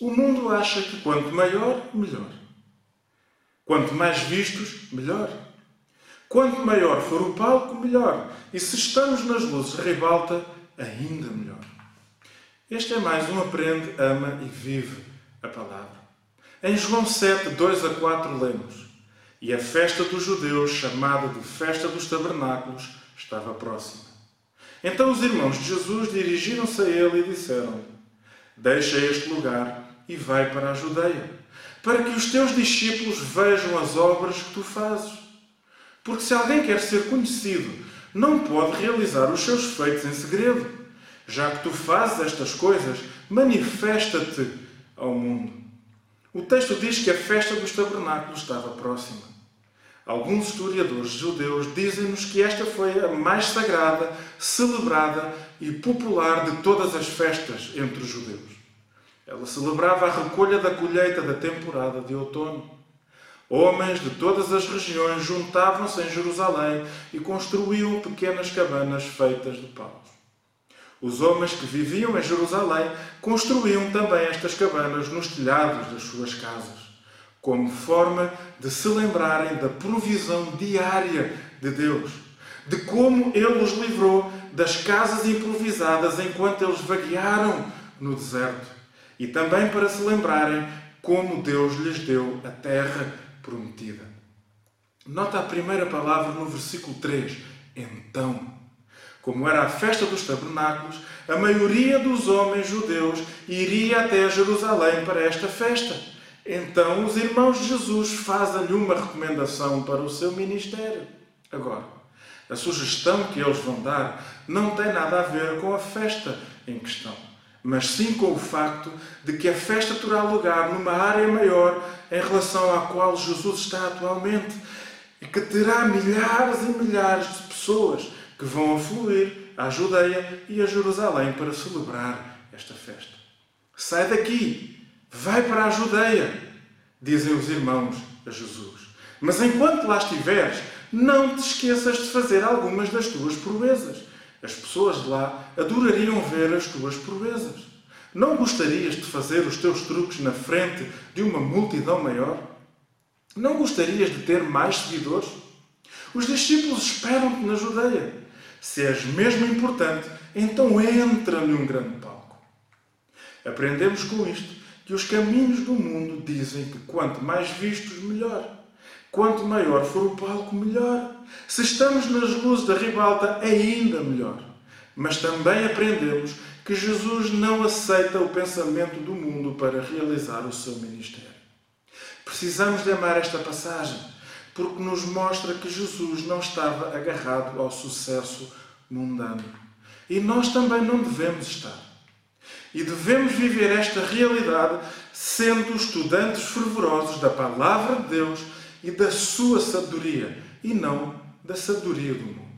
O mundo acha que quanto maior, melhor. Quanto mais vistos, melhor. Quanto maior for o palco, melhor. E se estamos nas luzes de ribalta, ainda melhor. Este é mais um aprende, ama e vive a palavra. Em João 7, 2 a 4 lemos: E a festa dos judeus, chamada de Festa dos Tabernáculos, estava próxima. Então os irmãos de Jesus dirigiram-se a ele e disseram-lhe: Deixa este lugar e vai para a Judeia, para que os teus discípulos vejam as obras que tu fazes. Porque se alguém quer ser conhecido, não pode realizar os seus feitos em segredo. Já que tu fazes estas coisas, manifesta-te ao mundo. O texto diz que a festa dos tabernáculos estava próxima. Alguns historiadores judeus dizem-nos que esta foi a mais sagrada, celebrada e popular de todas as festas entre os judeus. Ela celebrava a recolha da colheita da temporada de outono. Homens de todas as regiões juntavam-se em Jerusalém e construíam pequenas cabanas feitas de paus. Os homens que viviam em Jerusalém construíam também estas cabanas nos telhados das suas casas, como forma de se lembrarem da provisão diária de Deus, de como Ele os livrou das casas improvisadas enquanto eles vaguearam no deserto, e também para se lembrarem como Deus lhes deu a terra prometida. Nota a primeira palavra no versículo 3, então. Como era a festa dos tabernáculos, a maioria dos homens judeus iria até Jerusalém para esta festa. Então os irmãos de Jesus fazem-lhe uma recomendação para o seu ministério. Agora, a sugestão que eles vão dar não tem nada a ver com a festa em questão, mas sim com o facto de que a festa terá lugar numa área maior em relação à qual Jesus está atualmente e que terá milhares e milhares de pessoas que vão afluir à Judeia e a Jerusalém para celebrar esta festa. Sai daqui, vai para a Judeia, dizem os irmãos a Jesus. Mas enquanto lá estiveres, não te esqueças de fazer algumas das tuas proezas. As pessoas de lá adorariam ver as tuas proezas. Não gostarias de fazer os teus truques na frente de uma multidão maior? Não gostarias de ter mais seguidores? Os discípulos esperam-te na Judeia. Se és mesmo importante, então entra num grande palco. Aprendemos com isto que os caminhos do mundo dizem que quanto mais vistos, melhor. Quanto maior for o palco, melhor. Se estamos nas luzes da ribalta, ainda melhor. Mas também aprendemos que Jesus não aceita o pensamento do mundo para realizar o seu ministério. Precisamos de amar esta passagem, porque nos mostra que Jesus não estava agarrado ao sucesso mundano. E nós também não devemos estar. E devemos viver esta realidade sendo estudantes fervorosos da palavra de Deus e da sua sabedoria, e não da sabedoria do mundo.